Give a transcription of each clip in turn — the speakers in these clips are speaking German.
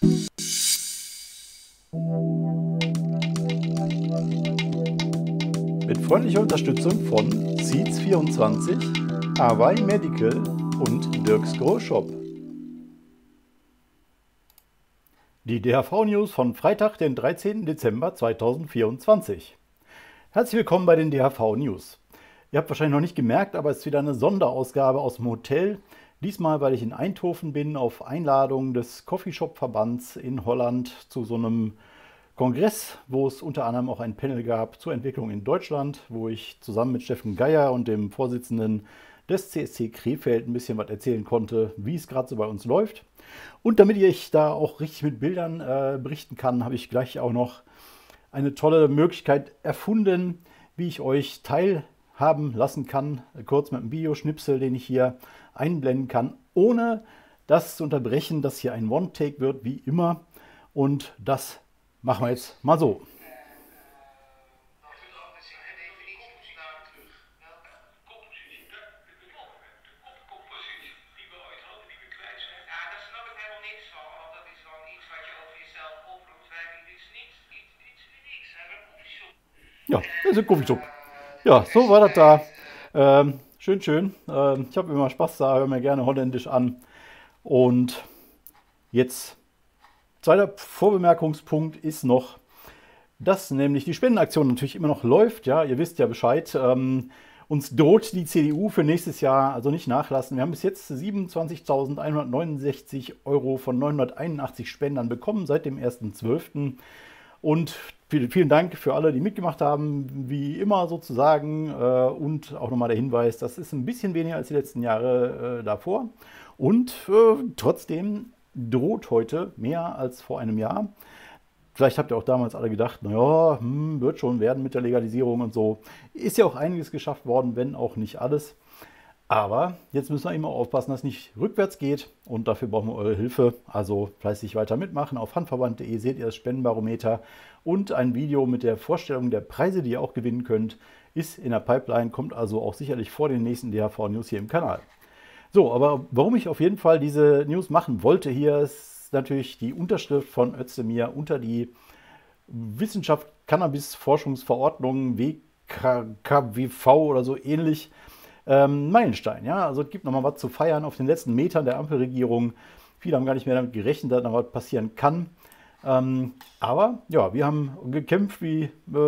Mit freundlicher Unterstützung von Seeds24, Away Medical und Dirks Großshop. Die DHV-News von Freitag, den 13. Dezember 2024. Herzlich willkommen bei den DHV-News. Ihr habt wahrscheinlich noch nicht gemerkt, aber es ist wieder eine Sonderausgabe aus dem Hotel. Diesmal, weil ich in Eindhoven bin, auf Einladung des Coffeeshop-Verbands in Holland zu so einem Kongress, wo es unter anderem auch ein Panel gab zur Entwicklung in Deutschland, wo ich zusammen mit Steffen Geier und dem Vorsitzenden des CSC Krefeld ein bisschen was erzählen konnte, wie es gerade so bei uns läuft. Und damit ich da auch richtig mit Bildern berichten kann, habe ich gleich auch noch eine tolle Möglichkeit erfunden, wie ich euch teilhaben lassen kann, kurz mit einem Videoschnipsel, den ich hier einblenden kann, ohne das zu unterbrechen, dass hier ein One-Take wird, wie immer. Und das machen wir jetzt mal so. Ja, das ist ein Coffeeshop. Ja, so war das da. Schön, schön. Ich habe immer Spaß da, höre mir gerne Holländisch an. Und jetzt, zweiter Vorbemerkungspunkt ist noch, dass nämlich die Spendenaktion natürlich immer noch läuft. Ja, ihr wisst ja Bescheid. Uns droht die CDU für nächstes Jahr, also nicht nachlassen. Wir haben bis jetzt 27.169 Euro von 981 Spendern bekommen seit dem 1.12. Und vielen Dank für alle, die mitgemacht haben, wie immer sozusagen. Und auch nochmal der Hinweis, das ist ein bisschen weniger als die letzten Jahre davor. Und trotzdem droht heute mehr als vor einem Jahr. Vielleicht habt ihr auch damals alle gedacht, naja, wird schon werden mit der Legalisierung und so. Ist ja auch einiges geschafft worden, wenn auch nicht alles. Aber jetzt müssen wir immer aufpassen, dass es nicht rückwärts geht und dafür brauchen wir eure Hilfe. Also fleißig weiter mitmachen. Auf handverband.de seht ihr das Spendenbarometer und ein Video mit der Vorstellung der Preise, die ihr auch gewinnen könnt, ist in der Pipeline, kommt also auch sicherlich vor den nächsten DHV-News hier im Kanal. So, aber warum ich auf jeden Fall diese News machen wollte hier, ist natürlich die Unterschrift von Özdemir unter die Wissenschaft Cannabis Forschungsverordnung WKWV oder so ähnlich. Meilenstein, ja, also es gibt nochmal was zu feiern auf den letzten Metern der Ampelregierung. Viele haben gar nicht mehr damit gerechnet, dass noch was passieren kann. Aber ja, wir haben gekämpft wie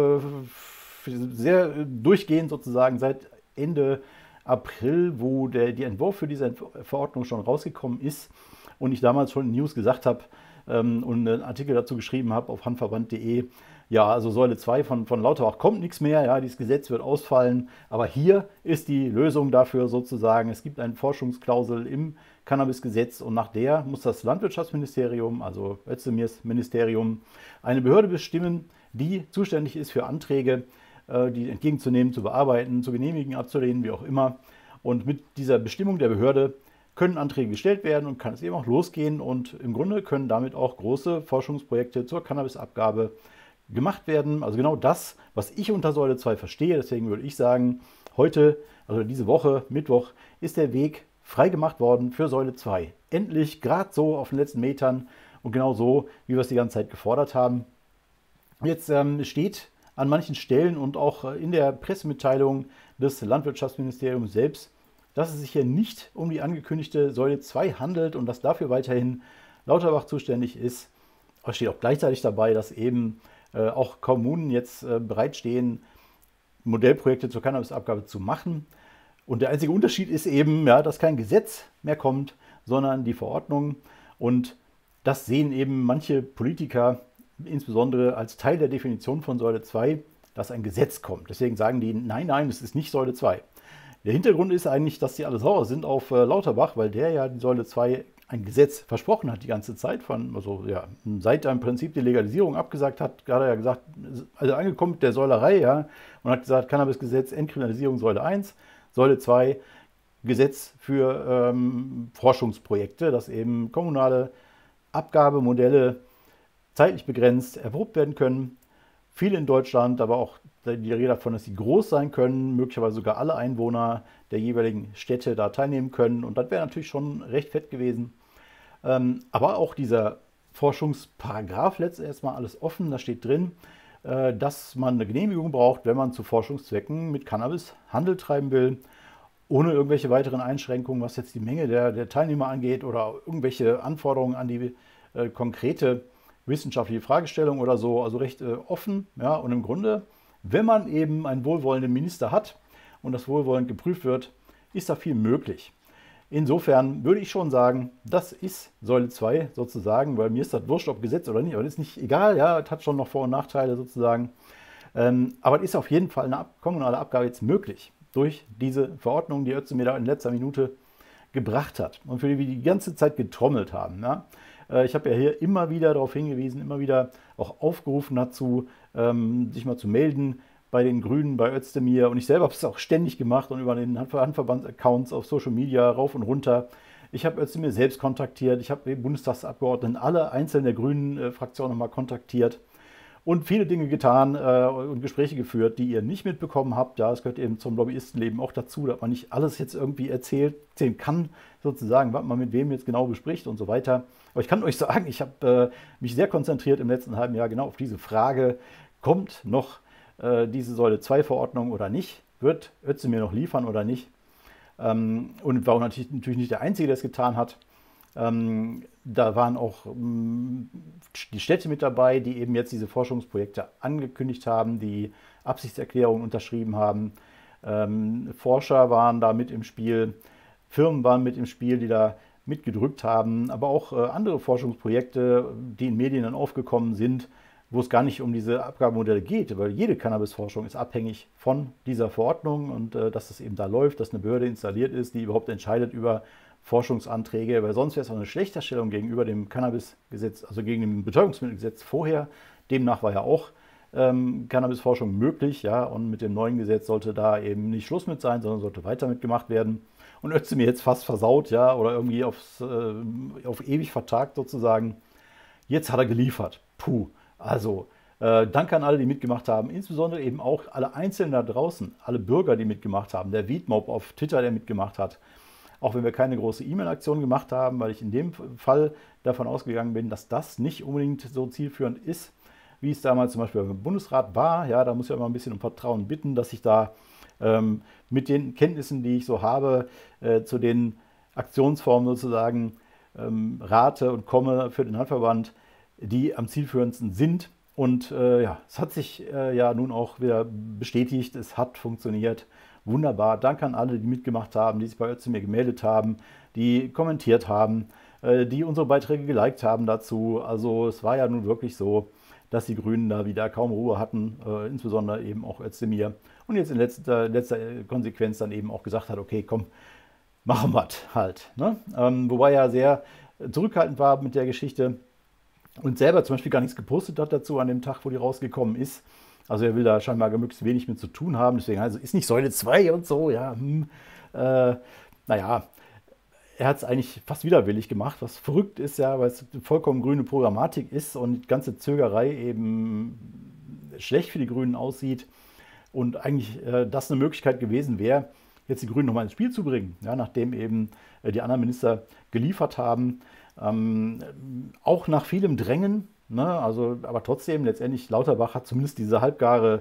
sehr durchgehend sozusagen seit Ende April, wo die Entwurf für diese Verordnung schon rausgekommen ist und ich damals schon in News gesagt habe und einen Artikel dazu geschrieben habe auf handverband.de. Ja, also Säule 2 von Lauterbach kommt nichts mehr, ja, dieses Gesetz wird ausfallen, aber hier ist die Lösung dafür sozusagen, es gibt eine Forschungsklausel im Cannabisgesetz und nach der muss das Landwirtschaftsministerium, also Özdemirs Ministerium, eine Behörde bestimmen, die zuständig ist für Anträge, die entgegenzunehmen, zu bearbeiten, zu genehmigen, abzulehnen, wie auch immer. Und mit dieser Bestimmung der Behörde können Anträge gestellt werden und kann es eben auch losgehen und im Grunde können damit auch große Forschungsprojekte zur Cannabisabgabe gemacht werden. Also genau das, was ich unter Säule 2 verstehe. Deswegen würde ich sagen, heute, also diese Woche, Mittwoch, ist der Weg freigemacht worden für Säule 2. Endlich, gerade so auf den letzten Metern und genau so, wie wir es die ganze Zeit gefordert haben. Jetzt steht an manchen Stellen und auch in der Pressemitteilung des Landwirtschaftsministeriums selbst, dass es sich hier nicht um die angekündigte Säule 2 handelt und dass dafür weiterhin Lauterbach zuständig ist. Aber es steht auch gleichzeitig dabei, dass eben auch Kommunen jetzt bereitstehen, Modellprojekte zur Cannabisabgabe zu machen. Und der einzige Unterschied ist eben, ja, dass kein Gesetz mehr kommt, sondern die Verordnung. Und das sehen eben manche Politiker insbesondere als Teil der Definition von Säule 2, dass ein Gesetz kommt. Deswegen sagen die, nein, nein, es ist nicht Säule 2. Der Hintergrund ist eigentlich, dass die alle sauer sind auf Lauterbach, weil der ja die Säule 2 ein Gesetz versprochen hat die ganze Zeit, seit er im Prinzip die Legalisierung abgesagt hat, hat er ja gesagt, also angekommen mit der Säulerei, ja, und hat gesagt, Cannabisgesetz, Entkriminalisierung Säule 1, Säule 2, Gesetz für Forschungsprojekte, dass eben kommunale Abgabemodelle zeitlich begrenzt erprobt werden können. Viele in Deutschland, aber auch die Rede davon, dass sie groß sein können, möglicherweise sogar alle Einwohner der jeweiligen Städte da teilnehmen können. Und das wäre natürlich schon recht fett gewesen. Aber auch dieser Forschungsparagraph letztlich erstmal alles offen. Da steht drin, dass man eine Genehmigung braucht, wenn man zu Forschungszwecken mit Cannabis Handel treiben will, ohne irgendwelche weiteren Einschränkungen, was jetzt die Menge der Teilnehmer angeht oder irgendwelche Anforderungen an die konkrete wissenschaftliche Fragestellung oder so, also recht offen. Ja, und im Grunde, wenn man eben einen wohlwollenden Minister hat und das wohlwollend geprüft wird, ist da viel möglich. Insofern würde ich schon sagen, das ist Säule 2 sozusagen, weil mir ist das wurscht, ob Gesetz oder nicht, aber das ist nicht egal, ja, es hat schon noch Vor- und Nachteile sozusagen. Aber es ist auf jeden Fall eine kommunale Abgabe jetzt möglich durch diese Verordnung, die Özdemir da in letzter Minute gebracht hat und für die wir die ganze Zeit getrommelt haben. Ja. Ich habe ja hier immer wieder darauf hingewiesen, immer wieder auch aufgerufen dazu, sich mal zu melden bei den Grünen, bei Özdemir. Und ich selber habe es auch ständig gemacht und über den Handverbands-Accounts auf Social Media rauf und runter. Ich habe Özdemir selbst kontaktiert, ich habe den Bundestagsabgeordneten, alle einzelnen der grünen Fraktion nochmal kontaktiert und viele Dinge getan und Gespräche geführt, die ihr nicht mitbekommen habt. Ja, es gehört eben zum Lobbyistenleben auch dazu, dass man nicht alles jetzt irgendwie erzählen kann, sozusagen, was man mit wem jetzt genau bespricht und so weiter. Aber ich kann euch sagen, ich habe mich sehr konzentriert im letzten halben Jahr genau auf diese Frage, kommt noch diese Säule 2 Verordnung oder nicht? Wird Özdemir noch liefern oder nicht? Und war auch natürlich nicht der Einzige, der es getan hat. Da waren auch die Städte mit dabei, die eben jetzt diese Forschungsprojekte angekündigt haben, die Absichtserklärungen unterschrieben haben. Forscher waren da mit im Spiel, Firmen waren mit im Spiel, die da mitgedrückt haben, aber auch andere Forschungsprojekte, die in Medien dann aufgekommen sind, wo es gar nicht um diese Abgabemodelle geht, weil jede Cannabisforschung ist abhängig von dieser Verordnung und dass es eben da läuft, dass eine Behörde installiert ist, die überhaupt entscheidet über Forschungsanträge, weil sonst wäre es auch eine Schlechterstellung gegenüber dem Cannabisgesetz, also gegen dem Betäubungsmittelgesetz vorher. Demnach war ja auch Cannabisforschung möglich, ja, und mit dem neuen Gesetz sollte da eben nicht Schluss mit sein, sondern sollte weiter mitgemacht werden. Und Özdemir jetzt fast versaut, ja, oder irgendwie auf ewig vertagt sozusagen. Jetzt hat er geliefert. Puh. Also, danke an alle, die mitgemacht haben, insbesondere eben auch alle Einzelnen da draußen, alle Bürger, die mitgemacht haben, der Wiedmob auf Twitter, der mitgemacht hat. Auch wenn wir keine große E-Mail-Aktion gemacht haben, weil ich in dem Fall davon ausgegangen bin, dass das nicht unbedingt so zielführend ist, wie es damals zum Beispiel beim Bundesrat war. Ja, da muss ich immer ein bisschen um Vertrauen bitten, dass ich da mit den Kenntnissen, die ich so habe, zu den Aktionsformen sozusagen rate und komme für den Handverband, die am zielführendsten sind. Und ja, es hat sich ja nun auch wieder bestätigt, es hat funktioniert. Wunderbar. Danke an alle, die mitgemacht haben, die sich bei Özdemir gemeldet haben, die kommentiert haben, die unsere Beiträge geliked haben dazu. Also es war ja nun wirklich so, dass die Grünen da wieder kaum Ruhe hatten, insbesondere eben auch Özdemir. Und jetzt in letzter Konsequenz dann eben auch gesagt hat, okay, komm, machen wir halt. Ne? Wobei er sehr zurückhaltend war mit der Geschichte und selber zum Beispiel gar nichts gepostet hat dazu an dem Tag, wo die rausgekommen ist. Also er will da scheinbar möglichst wenig mit zu tun haben. Deswegen also ist nicht Säule 2 und so, ja. Naja, er hat es eigentlich fast widerwillig gemacht, was verrückt ist, ja, weil es eine vollkommen grüne Programmatik ist und die ganze Zögerei eben schlecht für die Grünen aussieht. Und eigentlich das eine Möglichkeit gewesen wäre, jetzt die Grünen nochmal ins Spiel zu bringen, ja, nachdem eben die anderen Minister geliefert haben. Auch nach vielem Drängen, ne, also, aber trotzdem, letztendlich, Lauterbach hat zumindest diese halbgare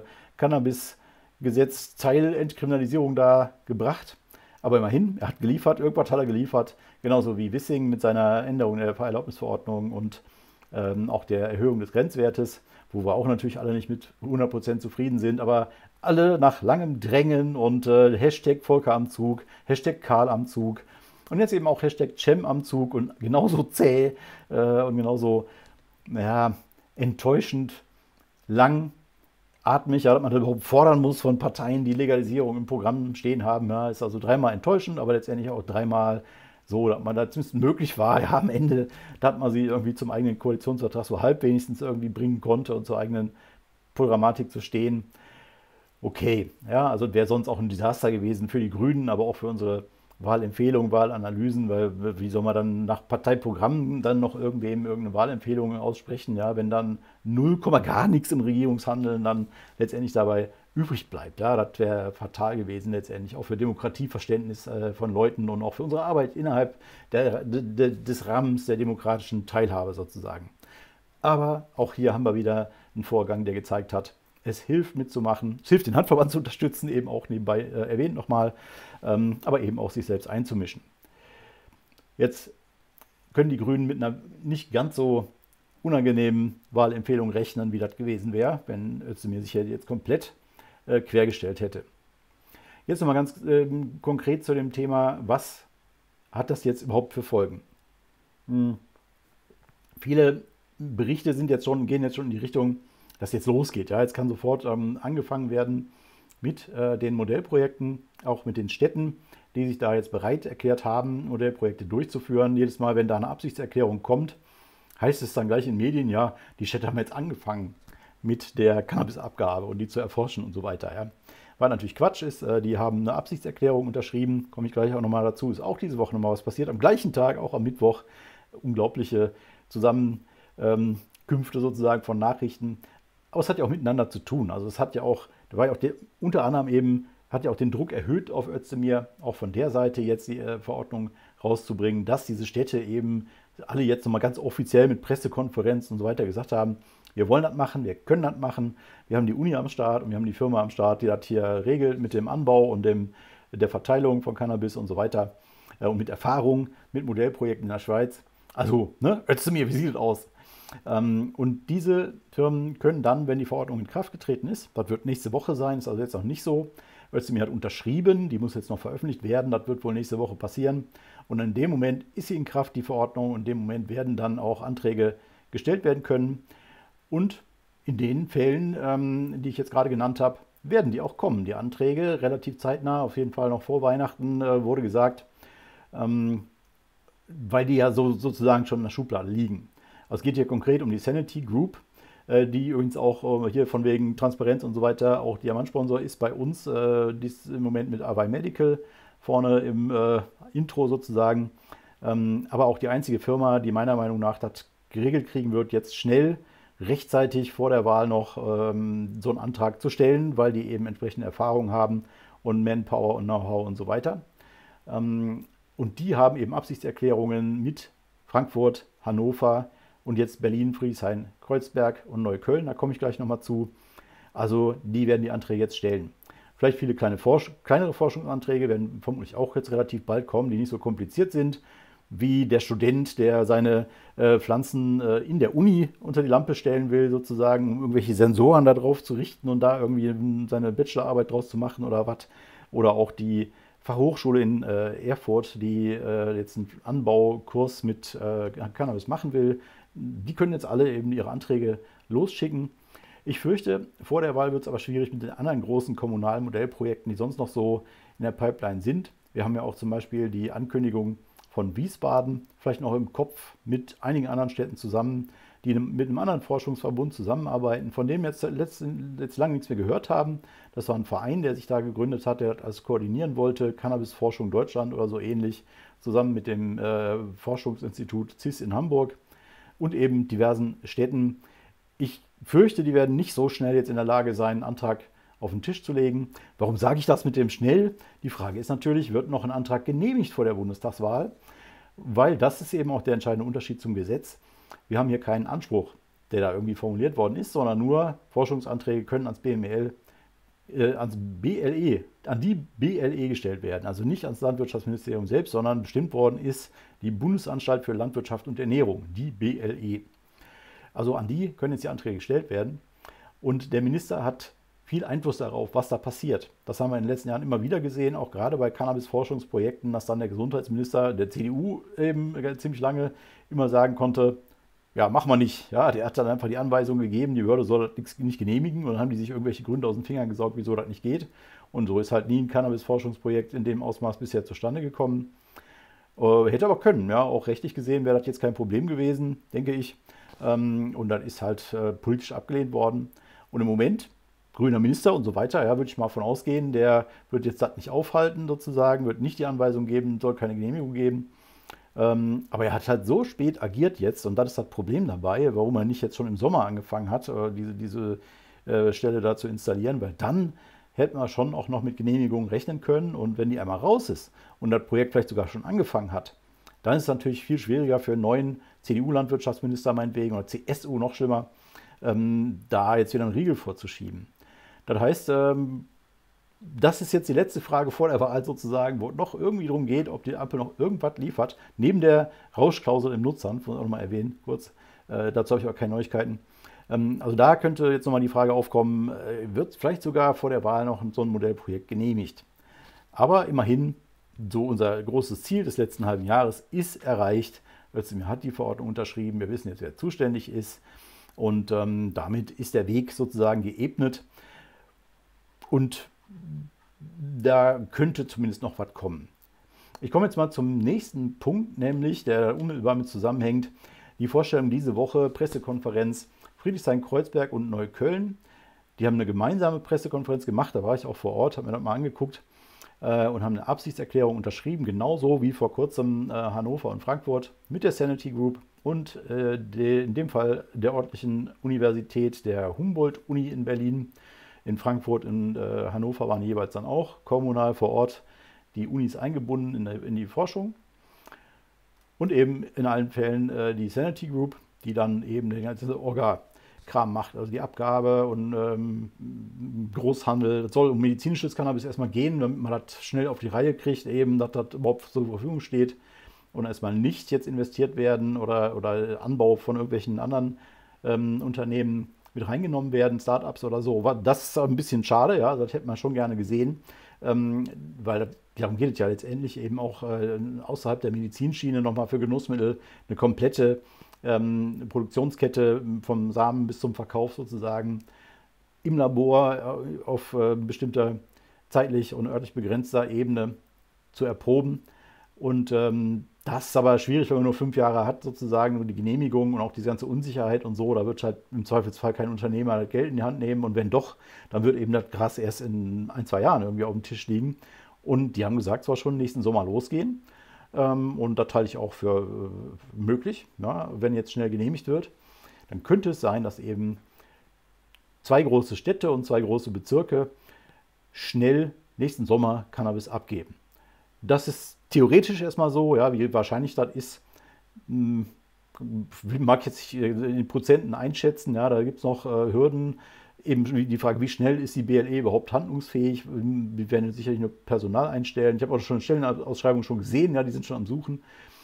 Cannabis-Gesetz-Teilentkriminalisierung da gebracht. Aber immerhin, er hat geliefert, irgendwas hat er geliefert, genauso wie Wissing mit seiner Änderung der Fahrerlaubnisverordnung und auch der Erhöhung des Grenzwertes, wo wir auch natürlich alle nicht mit 100% zufrieden sind, aber alle nach langem Drängen und Hashtag Volker am Zug, Hashtag Karl am Zug und jetzt eben auch Hashtag Cem am Zug und genauso zäh und genauso, naja, enttäuschend langatmig, ja, dass man das überhaupt fordern muss von Parteien, die Legalisierung im Programm stehen haben. Ja, ist also dreimal enttäuschend, aber letztendlich auch dreimal so, dass man da zumindest möglich war, ja, am Ende, dass man sie irgendwie zum eigenen Koalitionsvertrag so halb wenigstens irgendwie bringen konnte und zur eigenen Programmatik zu stehen. Okay, ja, also wäre sonst auch ein Desaster gewesen für die Grünen, aber auch für unsere Wahlempfehlungen, Wahlanalysen, weil wie soll man dann nach Parteiprogrammen dann noch irgendwem irgendeine Wahlempfehlung aussprechen, ja, wenn dann 0, gar nichts im Regierungshandeln dann letztendlich dabei übrig bleibt. Ja, das wäre fatal gewesen letztendlich, auch für Demokratieverständnis von Leuten und auch für unsere Arbeit innerhalb des Rahmens der demokratischen Teilhabe sozusagen. Aber auch hier haben wir wieder einen Vorgang, der gezeigt hat, es hilft mitzumachen, es hilft den Handverband zu unterstützen, eben auch nebenbei erwähnt nochmal, aber eben auch sich selbst einzumischen. Jetzt können die Grünen mit einer nicht ganz so unangenehmen Wahlempfehlung rechnen, wie das gewesen wäre, wenn Özdemir sich jetzt komplett quergestellt hätte. Jetzt nochmal ganz konkret zu dem Thema, was hat das jetzt überhaupt für Folgen? Viele Berichte gehen jetzt schon in die Richtung, dass jetzt losgeht. Ja? Jetzt kann sofort angefangen werden mit den Modellprojekten, auch mit den Städten, die sich da jetzt bereit erklärt haben, Modellprojekte durchzuführen. Jedes Mal, wenn da eine Absichtserklärung kommt, heißt es dann gleich in Medien, ja, die Städte haben jetzt angefangen mit der Cannabisabgabe und die zu erforschen und so weiter. Ja. Was natürlich Quatsch ist, die haben eine Absichtserklärung unterschrieben, komme ich gleich auch nochmal dazu, ist auch diese Woche nochmal was passiert. Am gleichen Tag, auch am Mittwoch, unglaubliche Zusammenkünfte sozusagen von Nachrichten. Aber es hat ja auch miteinander zu tun. Also es hat ja auch, da war ja auch unter anderem eben, hat ja auch den Druck erhöht auf Özdemir, auch von der Seite jetzt die Verordnung rauszubringen, dass diese Städte eben alle jetzt nochmal ganz offiziell mit Pressekonferenzen und so weiter gesagt haben, wir wollen das machen, wir können das machen, wir haben die Uni am Start und wir haben die Firma am Start, die das hier regelt mit dem Anbau und der Verteilung von Cannabis und so weiter und mit Erfahrung, mit Modellprojekten in der Schweiz. Also, ne, Özdemir, wie sieht das aus? Und diese Firmen können dann, wenn die Verordnung in Kraft getreten ist, das wird nächste Woche sein, ist also jetzt noch nicht so, Özdemir hat unterschrieben, die muss jetzt noch veröffentlicht werden, das wird wohl nächste Woche passieren. Und in dem Moment ist sie in Kraft, die Verordnung, und in dem Moment werden dann auch Anträge gestellt werden können. Und in den Fällen, die ich jetzt gerade genannt habe, werden die auch kommen, die Anträge, relativ zeitnah, auf jeden Fall noch vor Weihnachten, wurde gesagt, weil die ja sozusagen schon in der Schublade liegen. Also es geht hier konkret um die Sanity Group, die übrigens auch hier von wegen Transparenz und so weiter auch Diamantsponsor ist bei uns. Die ist im Moment mit Avai Medical vorne im Intro sozusagen. Aber auch die einzige Firma, die meiner Meinung nach das geregelt kriegen wird, jetzt schnell, rechtzeitig vor der Wahl noch so einen Antrag zu stellen, weil die eben entsprechende Erfahrungen haben und Manpower und Know-how und so weiter. Und die haben eben Absichtserklärungen mit Frankfurt, Hannover und jetzt Berlin, Friedrichshain, Kreuzberg und Neukölln. Da komme ich gleich nochmal zu. Also die werden die Anträge jetzt stellen. Vielleicht viele kleinere Forschungsanträge werden vermutlich auch jetzt relativ bald kommen, die nicht so kompliziert sind, wie der Student, der seine Pflanzen in der Uni unter die Lampe stellen will, sozusagen, um irgendwelche Sensoren da drauf zu richten und da irgendwie seine Bachelorarbeit draus zu machen oder was. Oder auch die Fachhochschule in Erfurt, die jetzt einen Anbaukurs mit Cannabis machen will. Die können jetzt alle eben ihre Anträge losschicken. Ich fürchte, vor der Wahl wird es aber schwierig mit den anderen großen kommunalen Modellprojekten, die sonst noch so in der Pipeline sind. Wir haben ja auch zum Beispiel die Ankündigung von Wiesbaden, vielleicht noch im Kopf mit einigen anderen Städten zusammen, die mit einem anderen Forschungsverbund zusammenarbeiten, von dem jetzt lange nichts mehr gehört haben. Das war ein Verein, der sich da gegründet hat, der das alles koordinieren wollte, Cannabisforschung Deutschland oder so ähnlich, zusammen mit dem Forschungsinstitut CIS in Hamburg und eben diversen Städten. Ich fürchte, die werden nicht so schnell jetzt in der Lage sein, einen Antrag auf den Tisch zu legen. Warum sage ich das mit dem schnell? Die Frage ist natürlich, wird noch ein Antrag genehmigt vor der Bundestagswahl? Weil das ist eben auch der entscheidende Unterschied zum Gesetz. Wir haben hier keinen Anspruch, der da irgendwie formuliert worden ist, sondern nur Forschungsanträge können ans BML, an die BLE gestellt werden. Also nicht ans Landwirtschaftsministerium selbst, sondern bestimmt worden ist die Bundesanstalt für Landwirtschaft und Ernährung, die BLE. Also an die können jetzt die Anträge gestellt werden. Und der Minister hat viel Einfluss darauf, was da passiert. Das haben wir in den letzten Jahren immer wieder gesehen, auch gerade bei Cannabis-Forschungsprojekten, dass dann der Gesundheitsminister der CDU eben ziemlich lange immer sagen konnte, ja, mach mal nicht. Ja, der hat dann einfach die Anweisung gegeben, die Behörde soll das nicht genehmigen und dann haben die sich irgendwelche Gründe aus den Fingern gesaugt, wieso das nicht geht. Und so ist halt nie ein Cannabis-Forschungsprojekt in dem Ausmaß bisher zustande gekommen. Hätte aber können, ja, auch rechtlich gesehen wäre das jetzt kein Problem gewesen, denke ich. Und dann ist halt politisch abgelehnt worden. Und im Moment, grüner Minister und so weiter, ja, würde ich mal von ausgehen, der wird jetzt das nicht aufhalten sozusagen, wird nicht die Anweisung geben, soll keine Genehmigung geben. Aber er hat halt so spät agiert jetzt und das ist das Problem dabei, warum er nicht jetzt schon im Sommer angefangen hat, diese Stelle da zu installieren, weil dann hätten wir schon auch noch mit Genehmigungen rechnen können und wenn die einmal raus ist und das Projekt vielleicht sogar schon angefangen hat, dann ist es natürlich viel schwieriger für einen neuen CDU-Landwirtschaftsminister meinetwegen oder CSU noch schlimmer, da jetzt wieder einen Riegel vorzuschieben. Das heißt, das ist jetzt die letzte Frage vor der Wahl sozusagen, wo es noch irgendwie darum geht, ob die Ampel noch irgendwas liefert, neben der Rauschklausel im Nutzern, muss ich auch nochmal erwähnen, kurz, dazu habe ich auch keine Neuigkeiten. Also da könnte jetzt nochmal die Frage aufkommen, wird vielleicht sogar vor der Wahl noch so ein Modellprojekt genehmigt. Aber immerhin, so unser großes Ziel des letzten halben Jahres ist erreicht. Özdemir hat die Verordnung unterschrieben, wir wissen jetzt, wer zuständig ist und damit ist der Weg sozusagen geebnet und da könnte zumindest noch was kommen. Ich komme jetzt mal zum nächsten Punkt, nämlich, der unmittelbar mit zusammenhängt, die Vorstellung diese Woche, Pressekonferenz Friedrichshain-Kreuzberg und Neukölln. Die haben eine gemeinsame Pressekonferenz gemacht, da war ich auch vor Ort, habe mir das mal angeguckt und haben eine Absichtserklärung unterschrieben, genauso wie vor kurzem Hannover und Frankfurt mit der Sanity Group und in dem Fall der örtlichen Universität der Humboldt-Uni in Berlin. In Frankfurt und Hannover waren jeweils dann auch kommunal vor Ort die Unis eingebunden in die Forschung. Und eben in allen Fällen die Sanity Group, die dann eben den ganzen Orga-Kram macht, also die Abgabe und Großhandel. Das soll um medizinisches Cannabis erstmal gehen, damit man das schnell auf die Reihe kriegt, eben, dass das überhaupt zur Verfügung steht und erstmal nicht jetzt investiert werden oder Anbau von irgendwelchen anderen Unternehmen mit reingenommen werden, Startups oder so. Das ist ein bisschen schade, ja, das hätte man schon gerne gesehen, weil darum geht es ja letztendlich eben auch außerhalb der Medizinschiene nochmal für Genussmittel eine komplette Produktionskette vom Samen bis zum Verkauf sozusagen im Labor auf bestimmter zeitlich und örtlich begrenzter Ebene zu erproben. Und das ist aber schwierig, wenn man nur 5 Jahre hat, sozusagen, und die Genehmigung und auch die ganze Unsicherheit und so. Da wird halt im Zweifelsfall kein Unternehmer das Geld in die Hand nehmen. Und wenn doch, dann wird eben das Gras erst in 1, 2 Jahren irgendwie auf dem Tisch liegen. Und die haben gesagt, es soll schon nächsten Sommer losgehen. Und das halte ich auch für möglich. Ja, wenn jetzt schnell genehmigt wird, dann könnte es sein, dass eben 2 große Städte und 2 große Bezirke schnell nächsten Sommer Cannabis abgeben. Das ist theoretisch erstmal so, ja, wie wahrscheinlich das ist, mag ich jetzt nicht in Prozenten einschätzen, ja, da gibt es noch Hürden, eben die Frage, wie schnell ist die BLE überhaupt handlungsfähig, wir werden sicherlich nur Personal einstellen, ich habe auch schon Stellenausschreibungen schon gesehen, ja, die sind schon am Suchen,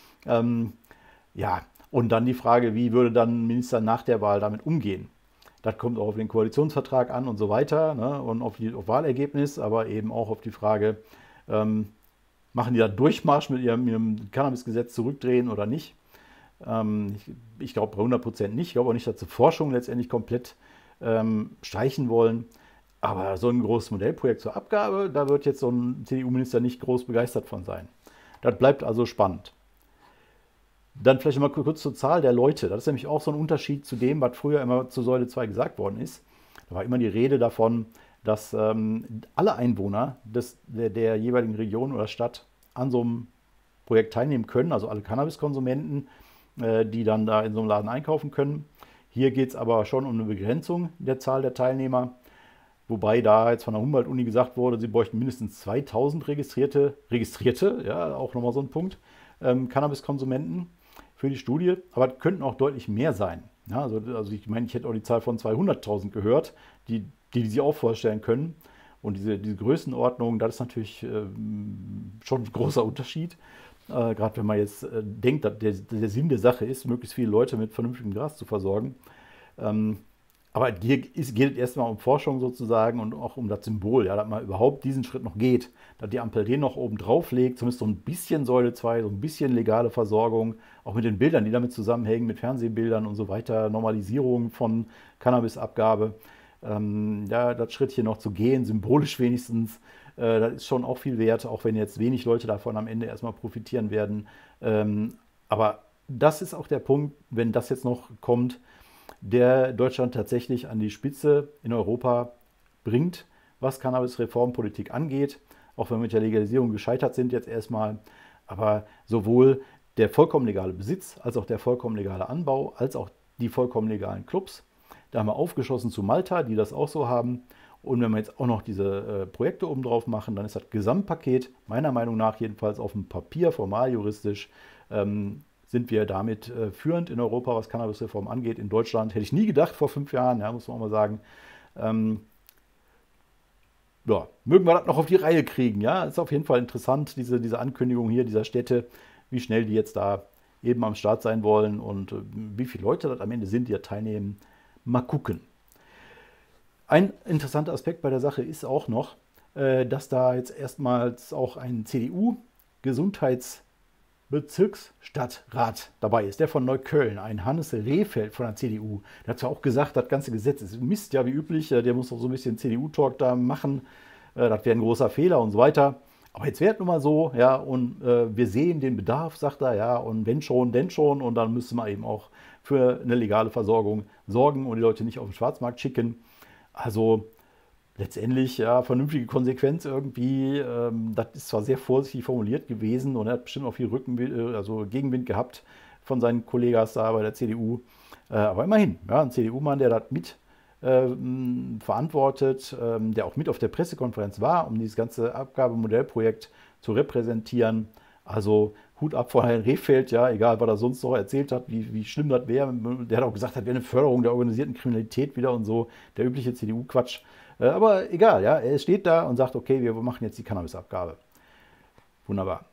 ja, und dann die Frage, wie würde dann ein Minister nach der Wahl damit umgehen? Das kommt auch auf den Koalitionsvertrag an und so weiter, ne, und auf Wahlergebnis, aber eben auch auf die Frage, machen die da Durchmarsch mit ihrem Cannabis-Gesetz zurückdrehen oder nicht? Ich glaube 100% nicht. Ich glaube auch nicht, dass sie Forschung letztendlich komplett streichen wollen. Aber so ein großes Modellprojekt zur Abgabe, da wird jetzt so ein CDU-Minister nicht groß begeistert von sein. Das bleibt also spannend. Dann vielleicht mal kurz zur Zahl der Leute. Das ist nämlich auch so ein Unterschied zu dem, was früher immer zu Säule 2 gesagt worden ist. Da war immer die Rede davon, dass alle Einwohner der jeweiligen Region oder Stadt an so einem Projekt teilnehmen können, also alle Cannabiskonsumenten, die dann da in so einem Laden einkaufen können. Hier geht es aber schon um eine Begrenzung der Zahl der Teilnehmer, wobei da jetzt von der Humboldt-Uni gesagt wurde, sie bräuchten mindestens 2000 registrierte, ja, auch nochmal so ein Punkt, Cannabiskonsumenten für die Studie, aber es könnten auch deutlich mehr sein. Ja, also ich meine, ich hätte auch die Zahl von 200.000 gehört, die sich auch vorstellen können. Und diese Größenordnung, das ist natürlich schon ein großer Unterschied. Gerade wenn man jetzt denkt, dass der Sinn der Sache ist, möglichst viele Leute mit vernünftigem Gras zu versorgen. Aber hier geht es erstmal um Forschung sozusagen und auch um das Symbol, ja, dass man überhaupt diesen Schritt noch geht, dass die Ampel den noch oben drauf legt, zumindest so ein bisschen Säule 2, so ein bisschen legale Versorgung, auch mit den Bildern, die damit zusammenhängen, mit Fernsehbildern und so weiter, Normalisierung von Cannabisabgabe. Ja, das Schrittchen noch zu gehen, symbolisch wenigstens, das ist schon auch viel wert, auch wenn jetzt wenig Leute davon am Ende erstmal profitieren werden. Aber das ist auch der Punkt, wenn das jetzt noch kommt, der Deutschland tatsächlich an die Spitze in Europa bringt, was Cannabis-Reformpolitik angeht, auch wenn wir mit der Legalisierung gescheitert sind jetzt erstmal. Aber sowohl der vollkommen legale Besitz, als auch der vollkommen legale Anbau, als auch die vollkommen legalen Clubs, da haben wir aufgeschossen zu Malta, die das auch so haben. Und wenn wir jetzt auch noch diese Projekte oben drauf machen, dann ist das Gesamtpaket meiner Meinung nach jedenfalls auf dem Papier, formal juristisch, sind wir damit führend in Europa, was Cannabisreform angeht. In Deutschland hätte ich nie gedacht vor 5 Jahren, ja, muss man auch mal sagen. Ja, mögen wir das noch auf die Reihe kriegen. Ja, ist auf jeden Fall interessant, diese Ankündigung hier dieser Städte, wie schnell die jetzt da eben am Start sein wollen und wie viele Leute das am Ende sind, die da teilnehmen. Mal gucken. Ein interessanter Aspekt bei der Sache ist auch noch, dass da jetzt erstmals auch ein CDU-Gesundheitsbezirksstadtrat dabei ist, der von Neukölln, ein Hannes Rehfeld von der CDU. Der hat ja auch gesagt, das ganze Gesetz ist Mist, ja wie üblich, der muss auch so ein bisschen CDU-Talk da machen, das wäre ein großer Fehler und so weiter. Aber jetzt wäre es nun mal so, ja, und wir sehen den Bedarf, sagt er, ja, und wenn schon, denn schon, und dann müssen wir eben auch für eine legale Versorgung sorgen und die Leute nicht auf den Schwarzmarkt schicken. Also letztendlich, ja, vernünftige Konsequenz irgendwie. Das ist zwar sehr vorsichtig formuliert gewesen und er hat bestimmt auch viel also Gegenwind gehabt von seinen Kollegen da bei der CDU. Aber immerhin, ja, ein CDU-Mann, der das mit verantwortet, der auch mit auf der Pressekonferenz war, um dieses ganze Abgabemodellprojekt zu repräsentieren. Also Hut ab vor Herrn Rehfeld, ja, egal was er sonst noch erzählt hat, wie schlimm das wäre. Der hat auch gesagt, das wäre eine Förderung der organisierten Kriminalität wieder und so, der übliche CDU-Quatsch. Aber egal, ja, er steht da und sagt, okay, wir machen jetzt die Cannabisabgabe. Wunderbar.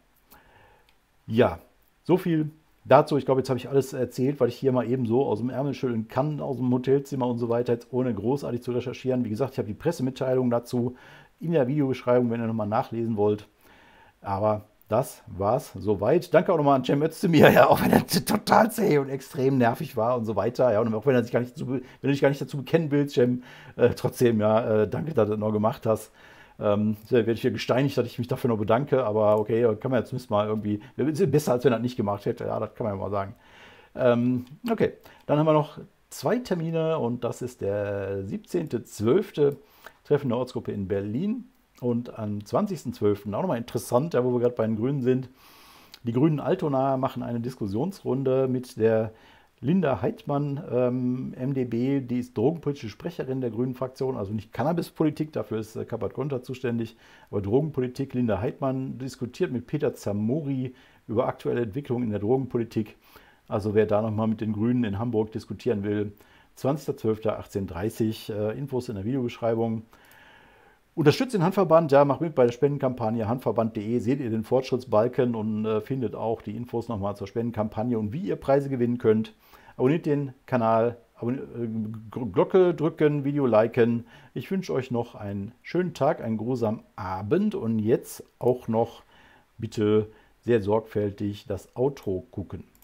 Ja, so viel dazu. Ich glaube, jetzt habe ich alles erzählt, weil ich hier mal eben so aus dem Ärmel schütteln kann, aus dem Hotelzimmer und so weiter, jetzt ohne großartig zu recherchieren. Wie gesagt, ich habe die Pressemitteilung dazu in der Videobeschreibung, wenn ihr nochmal nachlesen wollt. Aber das war's soweit. Danke auch nochmal an Cem Özdemir, ja, auch wenn er total zäh und extrem nervig war und so weiter. Ja, und auch wenn er sich gar nicht wenn du dich gar nicht dazu bekennen willst, Cem, trotzdem, ja, danke, dass du das noch gemacht hast. Werde ich hier gesteinigt, dass ich mich dafür noch bedanke, aber okay, kann man jetzt zumindest mal irgendwie, besser als wenn er das nicht gemacht hätte, ja, das kann man ja mal sagen. Okay, dann haben wir noch 2 Termine und das ist der 17.12. Treffen der Ortsgruppe in Berlin und am 20.12. auch nochmal interessant, ja, wo wir gerade bei den Grünen sind. Die Grünen Altona machen eine Diskussionsrunde mit der Linda Heidmann, MdB, die ist drogenpolitische Sprecherin der Grünen Fraktion, also nicht Cannabispolitik, dafür ist Kappert-Konter zuständig, aber Drogenpolitik. Linda Heidmann diskutiert mit Peter Zamori über aktuelle Entwicklungen in der Drogenpolitik. Also wer da nochmal mit den Grünen in Hamburg diskutieren will, 20.12.18:30 Uhr, Infos in der Videobeschreibung. Unterstützt den Handverband, ja, macht mit bei der Spendenkampagne handverband.de, seht ihr den Fortschrittsbalken und findet auch die Infos nochmal zur Spendenkampagne und wie ihr Preise gewinnen könnt. Abonniert den Kanal, Glocke drücken, Video liken. Ich wünsche euch noch einen schönen Tag, einen grusamen Abend und jetzt auch noch bitte sehr sorgfältig das Outro gucken.